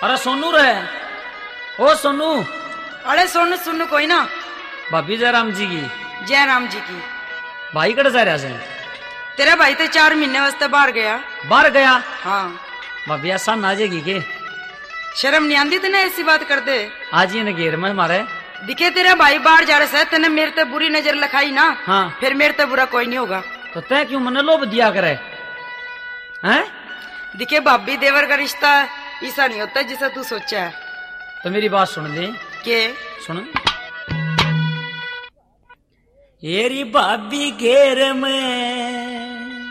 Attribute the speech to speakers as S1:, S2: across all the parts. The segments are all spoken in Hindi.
S1: अरे सोनू रे, ओ सोनू।
S2: अरे सोनू सुनू कोई ना।
S1: भाभी जयराम जी की।
S2: जयराम जी की।
S1: भाई कड़े जा रहा से?
S2: तेरा भाई तो 4 महीने वास्ते बाहर गया।
S1: बाहर गया?
S2: हाँ।
S1: भाभी ऐसा ना जाएगी के?
S2: शर्म नहीं आंदी तेने ऐसी बात कर दे?
S1: आज ये घेर में मारे
S2: दिखे तेरा भाई बाहर जा रहा है, तेने मेरे ते बुरी नजर लखाई ना।
S1: हाँ।
S2: फिर मेरे ते बुरा कोई नहीं होगा।
S1: तो तय क्यों मने लोभ दिया करे हैं?
S2: दिखे भाभी देवर का रिश्ता ऐसा नहीं होता जिसे तू सोचा है।
S1: तो मेरी बात सुन ले।
S2: के
S1: सुन। येरी भाभी घेर में,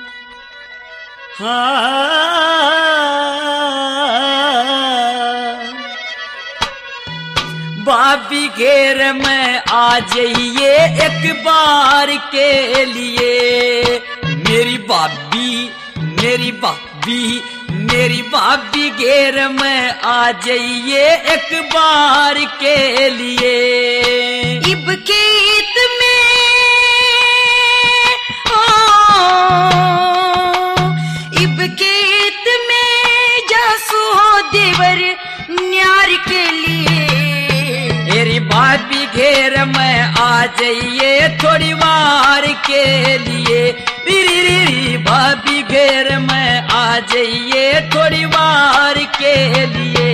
S1: हाँ भाभी घेर में आ जाइए एक बार के लिए। मेरी भाभी मेरी भाभी मेरी भाभी घेर में आ जाइए एक बार के लिए।
S2: इब खेत में इब खेत में जासू हो देवर न्यार के लिए।
S1: मेरी भाभी घेर में आ जाइए थोड़ी बार के लिए। री भाभी घेर में आ जाइए थोड़ी बार के लिए।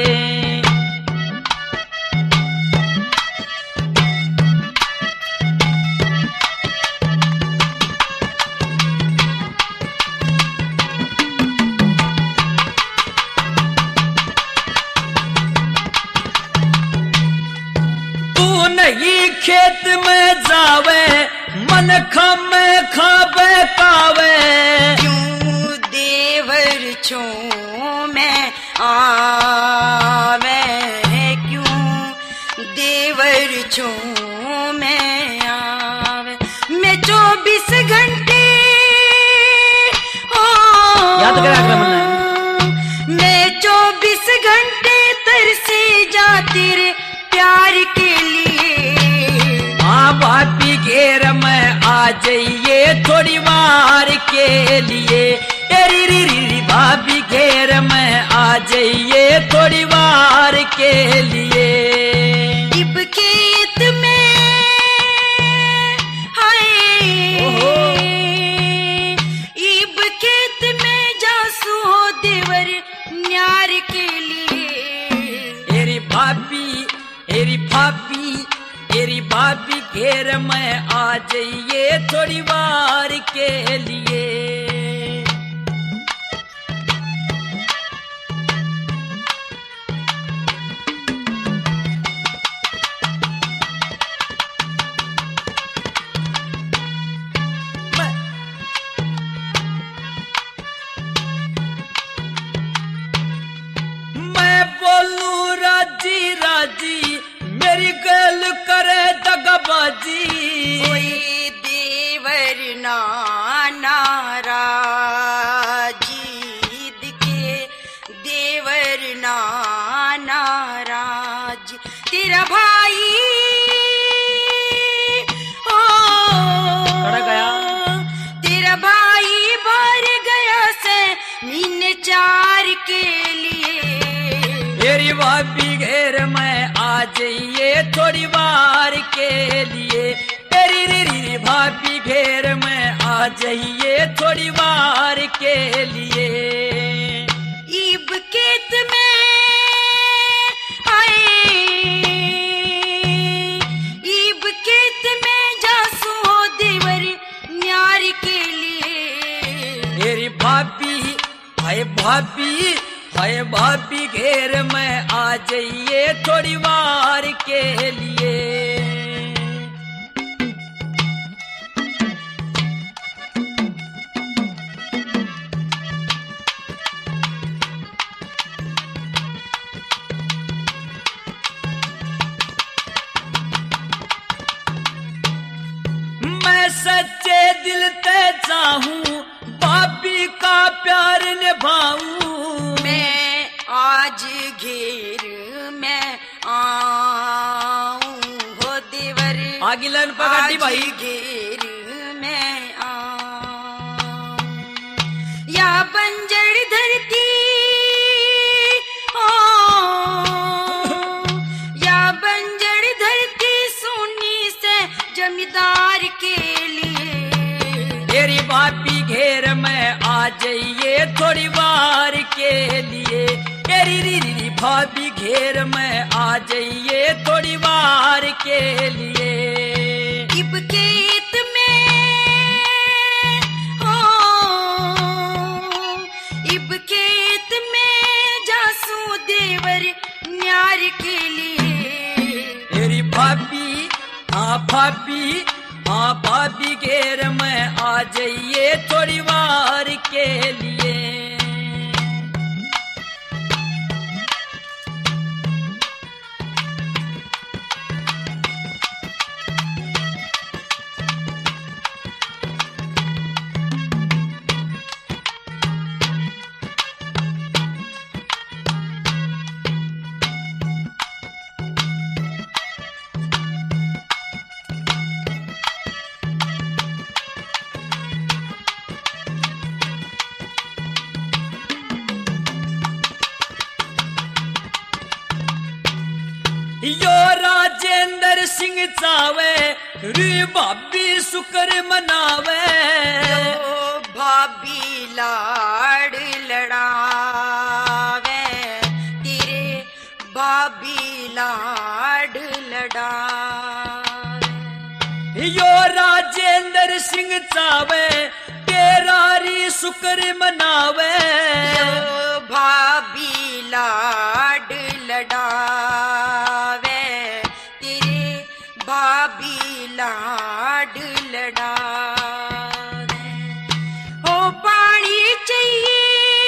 S1: नहीं खेत में जावे मन खावे कावे।
S2: क्यों देवर छो मैं आवे, क्यों देवर छो मैं आवे। मैं 24 घंटे
S1: याद करा
S2: मैं 24 घंटे तरसे जाती रे प्यार के लिए।
S1: हाँ भाभी घेर में आ जाइए थोड़ी बार के लिए। री भाभी घेर में आ जाइए थोड़ी बार के लिए।
S2: इब खेत में हाय, इब खेत में जासू हो देवर न्यार के लिए।
S1: एरी भाभी एरी भाभी घेर में आ जाइए थोड़ी बार के लिए। मैं बोलूं राजी राजी मेरी गल करे दगाबाजी।
S2: कोई देवर नाराजी दिखे देवर नाराजी। तेरा भाई
S1: गया
S2: तेरा भाई बाहर गया से महीने 4 के लिए।
S1: मेरी भाभी घेर में आ जाइए थोड़ी बार के लिए। तेरी भाभी घेर में आ जाइए थोड़ी बार के लिए।
S2: ईब खेत में आए, ईब खेत में जासू हो देवर न्यार के लिए।
S1: मेरी भाभी हाय भाभी घेर में आ जाइए थोड़ी बार के लिए। मैं सच्चे दिल ते चाहूं भाभी का प्यार निभाऊं।
S2: मैं आज घेर में आऊं हो देवर
S1: आगिलन पकड़ी भाई।
S2: घेर में आऊं या बंजर धरती
S1: जाइए थोड़ी वार के लिए। री री री भाभी घेर में आ जाइए थोड़ी वार के लिए।
S2: इब खेत में हो, इब खेत में जासू देवर न्यार के लिए।
S1: तेरी भाभी हाँ भाभी, हाँ भाभी घेर में आ जाइए थोड़ी वार के लिए। यो राजेंद्र सिंह चावे री भाभी शुक्र मनावे।
S2: ओ भाभी लाड़ लड़ावे, तेरे भाभी लाड़ लड़ावे।
S1: यो राजेंद्र सिंह चावे तेरा री शुक्र मनावे।
S2: ओ भाभी लाड़ लड़ावे, तेरे भाभी लाड लड़ावे। ओ पानी चाहिए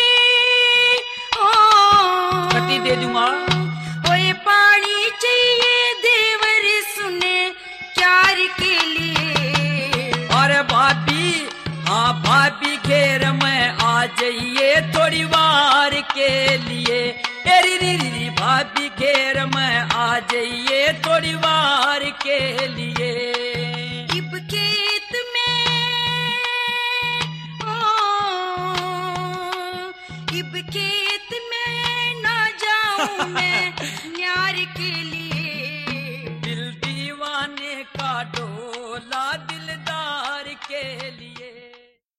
S2: ओ,
S1: पति दे दूंगा।
S2: ओए पानी चाहिए देवर सुने प्यार के लिए।
S1: और भाभी हाँ भाभी घेर में आ जाइए थोड़ी वार के लिए। री री री भाभी घेर में आ जाइए थोड़ी वार के लिए।
S2: इब खेत में ओ, इब खेत में ना जाऊं मैं न्यार के लिए।